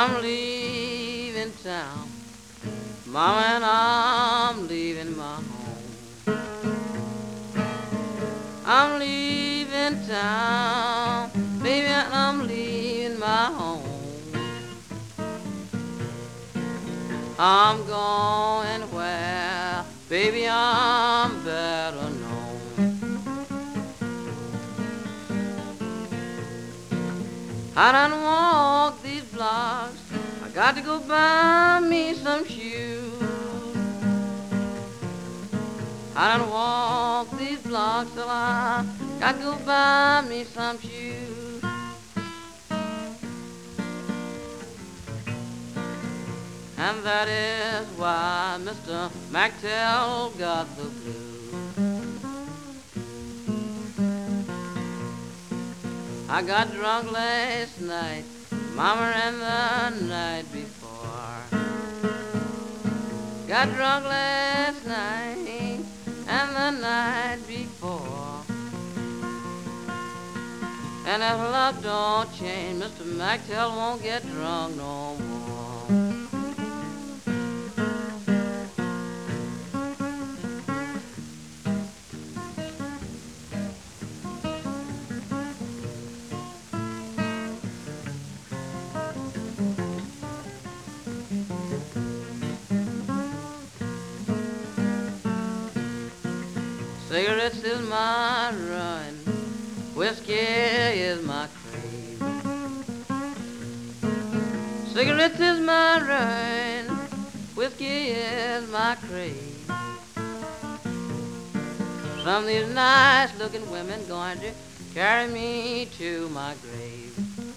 I'm leaving town, Mama, and I'm leaving my home. I'm leaving town, baby, and I'm leaving my home. I'm going where, baby, I'm better known. I done walk these blocks, I got to go buy me some shoes. I done walk these blocks, so I got to go buy me some shoes. And that is why Mr. McTell got the blues. I got drunk last night, Mama, and the night before. Got drunk last night and the night before. And if luck don't change, Mr. McTell won't get drunk no more. Cigarettes is my ruin, whiskey is my creed. Cigarettes is my ruin, whiskey is my creed. Some of these nice looking women going to carry me to my grave.